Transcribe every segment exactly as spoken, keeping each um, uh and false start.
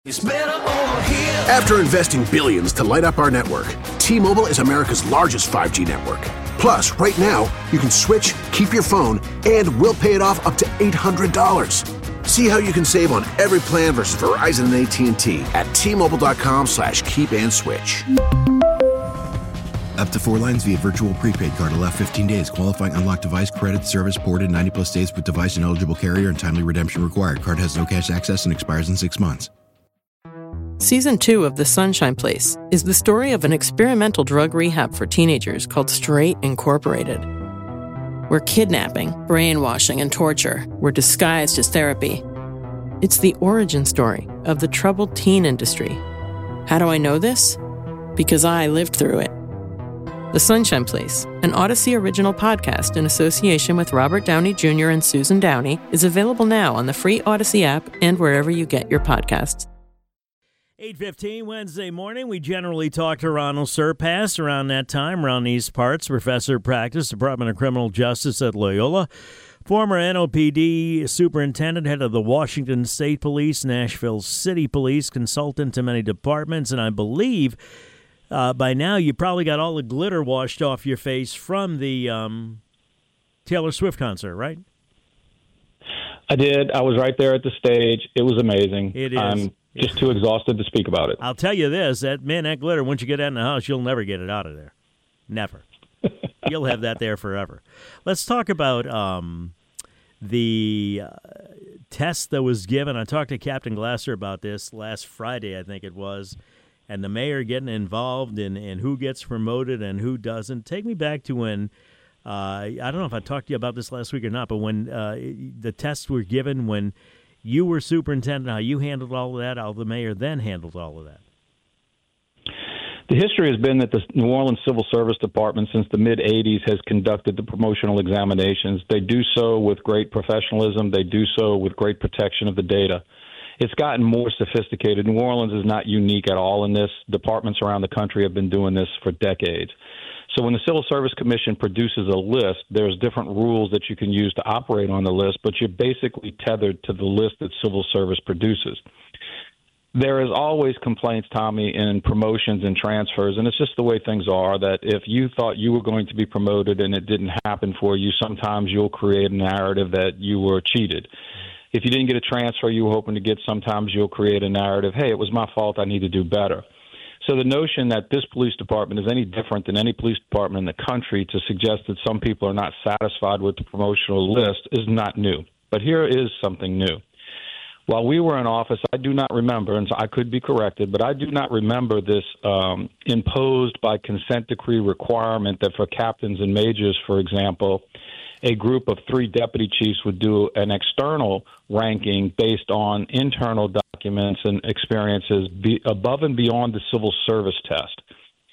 It's better over here. After investing billions to light up our network, T-Mobile is America's largest five G network. Plus, right now, you can switch, keep your phone, and we'll pay it off up to eight hundred dollars. See how you can save on every plan versus Verizon and A T and T at T-Mobile.com slash keep and switch. Up to four lines via virtual prepaid card. Allow fifteen days. Qualifying unlocked device credit service ported ninety plus days with device and eligible carrier and timely redemption required. Card has no cash access and expires in six months. Season two of The Sunshine Place is the story of an experimental drug rehab for teenagers called Straight Incorporated, where kidnapping, brainwashing, and torture were disguised as therapy. It's the origin story of the troubled teen industry. How do I know this? Because I lived through it. The Sunshine Place, an Odyssey original podcast in association with Robert Downey Junior and Susan Downey, is available now on the free Odyssey app and wherever you get your podcasts. eight fifteen Wednesday morning, we generally talk to Ronald Surpass around that time, around these parts, professor of practice, Department of Criminal Justice at Loyola, former N O P D superintendent, head of the Washington State Police, Nashville City Police, consultant to many departments, and I believe uh, by now you probably got all the glitter washed off your face from the um, Taylor Swift concert, right? I did. I was right there at the stage. It was amazing. It is. I'm just too exhausted to speak about it. I'll tell you this, that man, that glitter, once you get that in the house, you'll never get it out of there. Never. You'll have that there forever. Let's talk about um, the uh, test that was given. I talked to Captain Glasser about this last Friday, I think it was, and the mayor getting involved in, in who gets promoted and who doesn't. Take me back to when, uh, I don't know if I talked to you about this last week or not, but when uh, the tests were given, when you were superintendent, how you handled all of that, how the mayor then handled all of that. The history has been that the New Orleans Civil Service Department since the mid-eighties has conducted the promotional examinations. They do so with great professionalism. They do so with great protection of the data. It's gotten more sophisticated. New Orleans is not unique at all in this. Departments around the country have been doing this for decades. So when the Civil Service Commission produces a list, there's different rules that you can use to operate on the list, but you're basically tethered to the list that Civil Service produces. There is always complaints, Tommy, in promotions and transfers, and it's just the way things are, that if you thought you were going to be promoted and it didn't happen for you, sometimes you'll create a narrative that you were cheated. If you didn't get a transfer you were hoping to get, sometimes you'll create a narrative, hey, it was my fault, I need to do better. So the notion that this police department is any different than any police department in the country to suggest that some people are not satisfied with the promotional list is not new. But here is something new. While we were in office, I do not remember, and so I could be corrected, but I do not remember this um, imposed by consent decree requirement that for captains and majors, for example, a group of three deputy chiefs would do an external ranking based on internal documents and experiences be above and beyond the civil service test.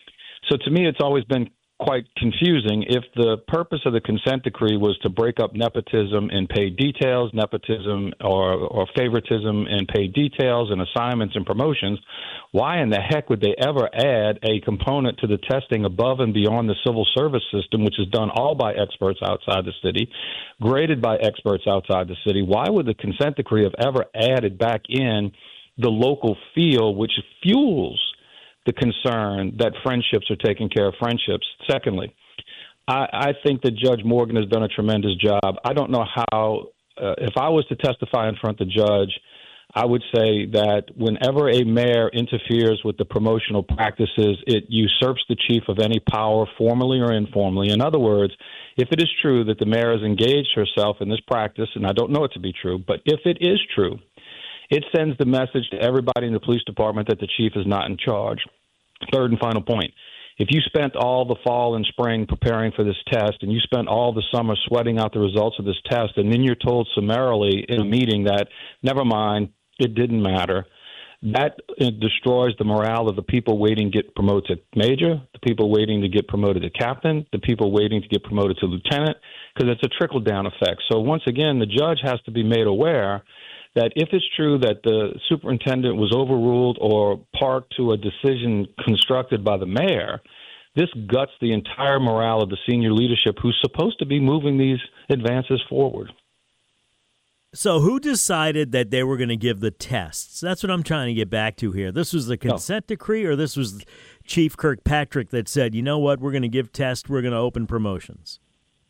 So to me, it's always been quite confusing. If the purpose of the consent decree was to break up nepotism in paid details, nepotism or, or favoritism in paid details and assignments and promotions, why in the heck would they ever add a component to the testing above and beyond the civil service system, which is done all by experts outside the city, graded by experts outside the city? Why would the consent decree have ever added back in the local feel, which fuels the concern that friendships are taking care of friendships? Secondly, I, I think that Judge Morgan has done a tremendous job. I don't know how, uh, if I was to testify in front of the judge, I would say that whenever a mayor interferes with the promotional practices, it usurps the chief of any power, formally or informally. In other words, if it is true that the mayor has engaged herself in this practice, and I don't know it to be true, but if it is true, it sends the message to everybody in the police department that the chief is not in charge. Third and final point. If you spent all the fall and spring preparing for this test and you spent all the summer sweating out the results of this test, and then you're told summarily in a meeting that, never mind, it didn't matter, that it destroys the morale of the people waiting to get promoted to major, the people waiting to get promoted to captain, the people waiting to get promoted to lieutenant, because it's a trickle-down effect. So once again, the judge has to be made aware that if it's true that the superintendent was overruled or parked to a decision constructed by the mayor, this guts the entire morale of the senior leadership who's supposed to be moving these advances forward. So who decided that they were going to give the tests? That's what I'm trying to get back to here. This was the consent oh. decree, or this was Chief Kirkpatrick that said, you know what, we're going to give tests, we're going to open promotions?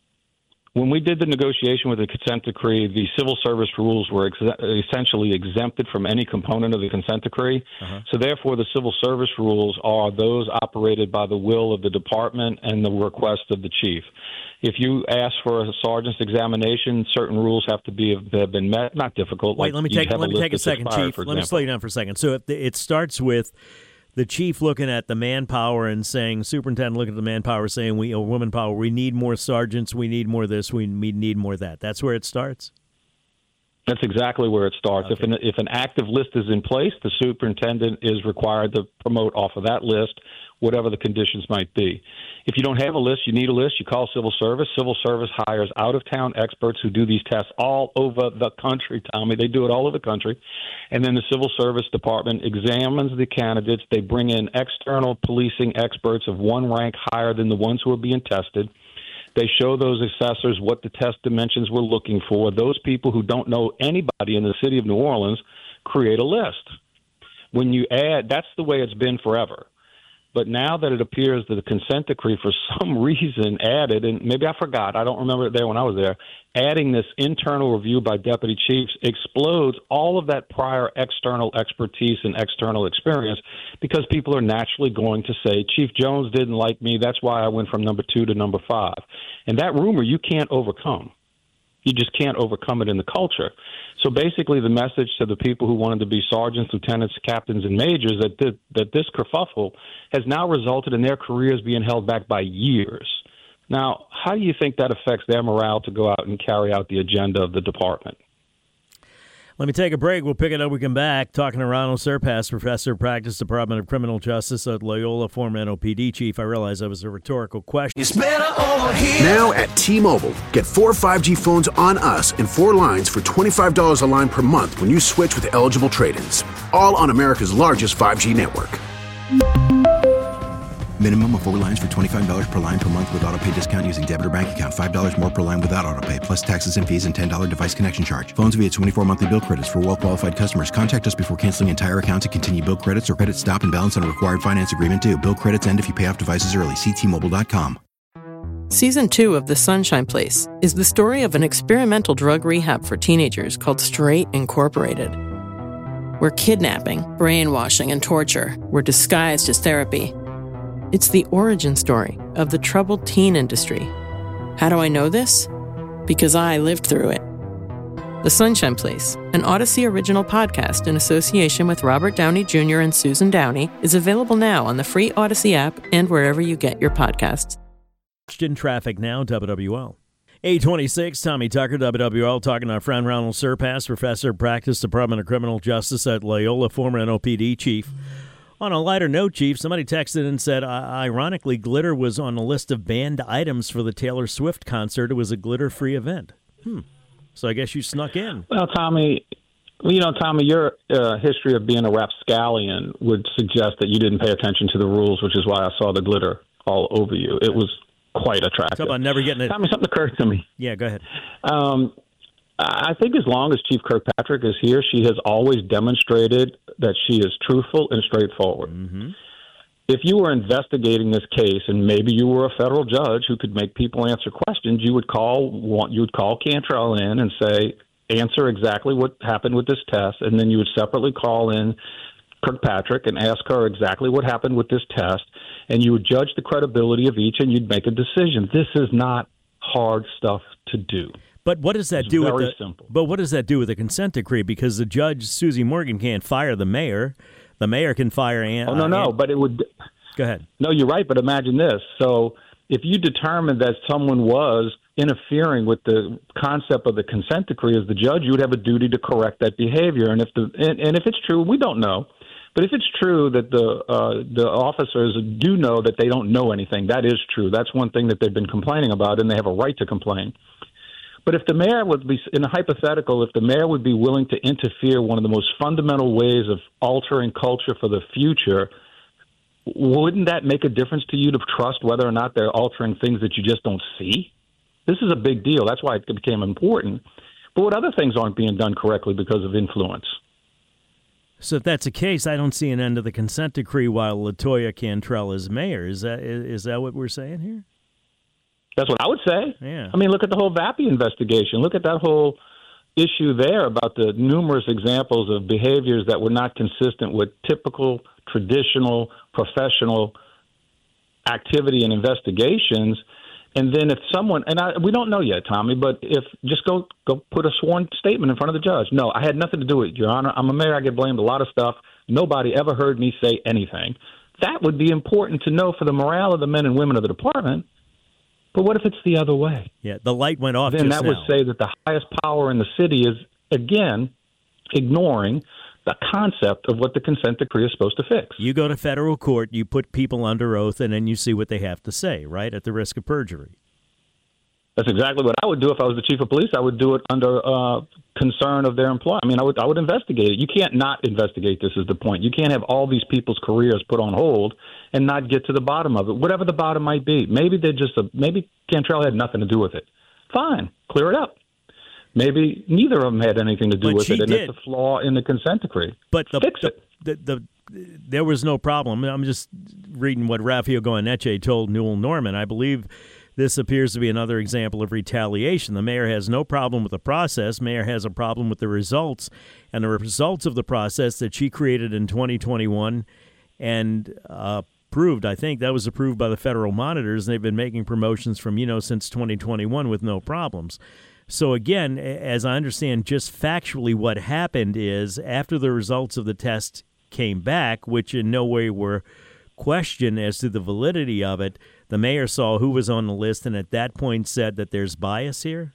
When we did the negotiation with the consent decree, the civil service rules were ex- essentially exempted from any component of the consent decree. Uh-huh. So therefore, the civil service rules are those operated by the will of the department and the request of the chief. If you ask for a sergeant's examination, certain rules have to be have been met. Not difficult. Wait, like let me take let me take a second, expired, Chief. Let me slow you down for a second. So if the, it starts with the chief looking at the manpower and saying, superintendent looking at the manpower saying, we, or woman power, we need more sergeants, we need more this, we need more that. That's where it starts? That's exactly where it starts. Okay. If an, if an active list is in place, the superintendent is required to promote off of that list, whatever the conditions might be. If you don't have a list, you need a list, you call civil service. Civil service hires out-of-town experts who do these tests all over the country, Tommy. They do it all over the country. And then the civil service department examines the candidates. They bring in external policing experts of one rank higher than the ones who are being tested. They show those assessors what the test dimensions we're looking for. Those people who don't know anybody in the city of New Orleans create a list. When you add, that's the way it's been forever. But now that it appears that the consent decree for some reason added, and maybe I forgot, I don't remember it there when I was there, adding this internal review by deputy chiefs explodes all of that prior external expertise and external experience, because people are naturally going to say, Chief Jones didn't like me, that's why I went from number two to number five. And that rumor you can't overcome. You just can't overcome it in the culture. So basically the message to the people who wanted to be sergeants, lieutenants, captains, and majors that th- that this kerfuffle has now resulted in their careers being held back by years. Now, how do you think that affects their morale to go out and carry out the agenda of the department? Let me take a break. We'll pick it up. We come back. Talking to Ronald Surpass, Professor of Practice, Department of Criminal Justice at Loyola, former N O P D chief. I realize that was a rhetorical question. It's better over here. Now at T-Mobile, get four five G phones on us and four lines for twenty-five dollars a line per month when you switch with eligible trade-ins. All on America's largest five G network. Minimum of four lines for twenty-five dollars per line per month with autopay discount using debit or bank account. five dollars more per line without autopay, plus taxes and fees and ten dollars device connection charge. Phones via twenty-four monthly bill credits for well-qualified customers. Contact us before canceling entire account to continue bill credits or credit stop and balance on a required finance agreement due. Bill credits end if you pay off devices early. See T Mobile dot com. Season two of The Sunshine Place is the story of an experimental drug rehab for teenagers called Straight Incorporated, where kidnapping, brainwashing, and torture were disguised as therapy. It's the origin story of the troubled teen industry. How do I know this? Because I lived through it. The Sunshine Place, an Odyssey original podcast in association with Robert Downey Junior and Susan Downey, is available now on the free Odyssey app and wherever you get your podcasts. In traffic now, W W L. eight twenty-six, Tommy Tucker, W W L, talking to our friend Ronald Surpass, Professor of Practice, Department of Criminal Justice at Loyola, former N O P D chief. On a lighter note, Chief, somebody texted and said, ironically, glitter was on a list of banned items for the Taylor Swift concert. It was a glitter-free event. Hmm. So I guess you snuck in. Well, Tommy, you know, Tommy, your uh, history of being a rapscallion would suggest that you didn't pay attention to the rules, which is why I saw the glitter all over you. It was quite attractive. Talk about never getting it. Tommy, something occurred to me. Yeah, go ahead. Um, I think as long as Chief Kirkpatrick is here, she has always demonstrated that she is truthful and straightforward. Mm-hmm. If you were investigating this case and maybe you were a federal judge who could make people answer questions, you would call you would call Cantrell in and say, answer exactly what happened with this test, and then you would separately call in Kirkpatrick and ask her exactly what happened with this test, and you would judge the credibility of each, and you'd make a decision. This is not hard stuff to do. But what does that it's do very with the, simple. But what does that do with the consent decree? Because the judge, Susie Morgan, can't fire the mayor. The mayor can fire Ann. Oh, no, no, uh, but it would... Go ahead. No, you're right, but imagine this. So if you determine that someone was interfering with the concept of the consent decree as the judge, you would have a duty to correct that behavior. And if the and, and if it's true, we don't know. But if it's true that the uh, the officers do know that they don't know anything, that is true. That's one thing that they've been complaining about, and they have a right to complain. But if the mayor would be, in a hypothetical, if the mayor would be willing to interfere one of the most fundamental ways of altering culture for the future, wouldn't that make a difference to you to trust whether or not they're altering things that you just don't see? This is a big deal. That's why it became important. But what other things aren't being done correctly because of influence? So if that's the case, I don't see an end to the consent decree while LaToya Cantrell is mayor. Is that is that what we're saying here? That's what I would say. Yeah. I mean, look at the whole Vappie investigation. Look at that whole issue there about the numerous examples of behaviors that were not consistent with typical, traditional, professional activity and investigations. And then if someone, and I, we don't know yet, Tommy, but if just go go put a sworn statement in front of the judge. No, I had nothing to do with it, Your Honor. I'm a mayor. I get blamed a lot of stuff. Nobody ever heard me say anything. That would be important to know for the morale of the men and women of the department. But what if it's the other way? Yeah, the light went off. Then just that now. would say that the highest power in the city is, again, ignoring the concept of what the consent decree is supposed to fix. You go to federal court, you put people under oath, and then you see what they have to say, right, at the risk of perjury. That's exactly what I would do if I was the chief of police. I would do it under uh, concern of their employment. I mean, I would I would investigate it. You can't not investigate this is the point. You can't have all these people's careers put on hold and not get to the bottom of it, whatever the bottom might be. Maybe they just a, maybe Cantrell had nothing to do with it. Fine, clear it up. Maybe neither of them had anything to do but with it, and did. it's a flaw in the consent decree. But the, fix it. The, the, the, there was no problem. I'm just reading what Rafael Goyeneche told Newell Norman. I believe this appears to be another example of retaliation. The mayor has no problem with the process. Mayor has a problem with the results, and the results of the process that she created in twenty twenty-one and uh, approved. I think that was approved by the federal monitors, and they've been making promotions from, you know, since twenty twenty-one with no problems. So again, as I understand, just factually what happened is after the results of the test came back, which in no way were questioned as to the validity of it, the mayor saw who was on the list and at that point said that there's bias here?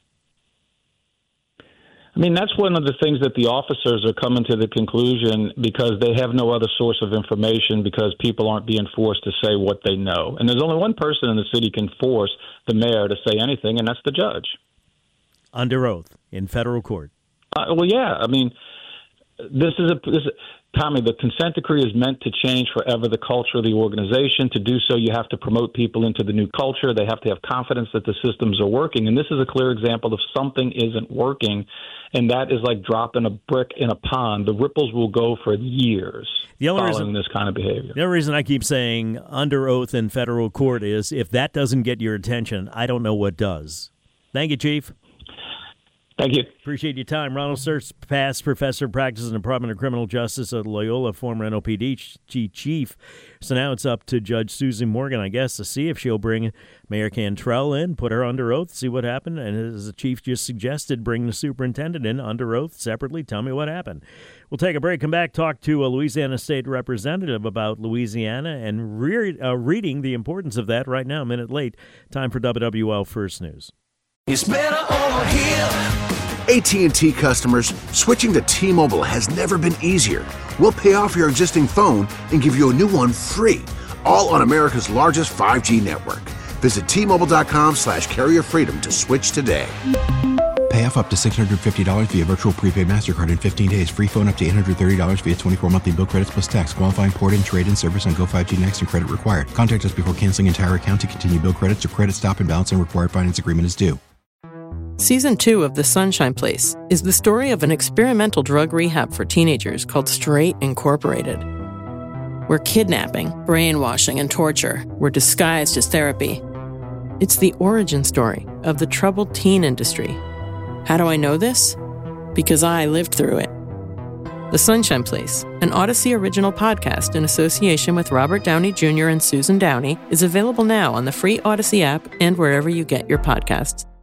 I mean, that's one of the things that the officers are coming to the conclusion because they have no other source of information because people aren't being forced to say what they know. And there's only one person in the city can force the mayor to say anything, and that's the judge. Under oath in federal court. Uh, well, yeah. I mean, this is a this, Tommy. The consent decree is meant to change forever the culture of the organization. To do so, you have to promote people into the new culture. They have to have confidence that the systems are working. And this is a clear example of something isn't working, and that is like dropping a brick in a pond. The ripples will go for years the only following reason, this kind of behavior. The only reason I keep saying under oath in federal court is if that doesn't get your attention, I don't know what does. Thank you, Chief. Thank you. Appreciate your time. Ronald Sturts, past professor, practice in the Department of Criminal Justice at Loyola, former N O P D chief. So now it's up to Judge Susan Morgan, I guess, to see if she'll bring Mayor Cantrell in, put her under oath, see what happened. And as the chief just suggested, bring the superintendent in under oath separately. Tell me what happened. We'll take a break, come back, talk to a Louisiana state representative about Louisiana and re- uh, reading the importance of that right now, a minute late. Time for W W L First News. It's better over here. A T and T customers, switching to T-Mobile has never been easier. We'll pay off your existing phone and give you a new one free, all on America's largest five G network. Visit T-Mobile.com slash carrier freedom to switch today. Pay off up to six hundred fifty dollars via virtual prepaid MasterCard in fifteen days. Free phone up to eight hundred thirty dollars via twenty-four monthly bill credits plus tax. Qualifying port and trade-in service on Go five G Next and credit required. Contact us before canceling entire account to continue bill credits or credit stop and balance and required finance agreement is due. Season two of The Sunshine Place is the story of an experimental drug rehab for teenagers called Straight Incorporated, where kidnapping, brainwashing, and torture were disguised as therapy. It's the origin story of the troubled teen industry. How do I know this? Because I lived through it. The Sunshine Place, an Odyssey original podcast in association with Robert Downey Junior and Susan Downey, is available now on the free Odyssey app and wherever you get your podcasts.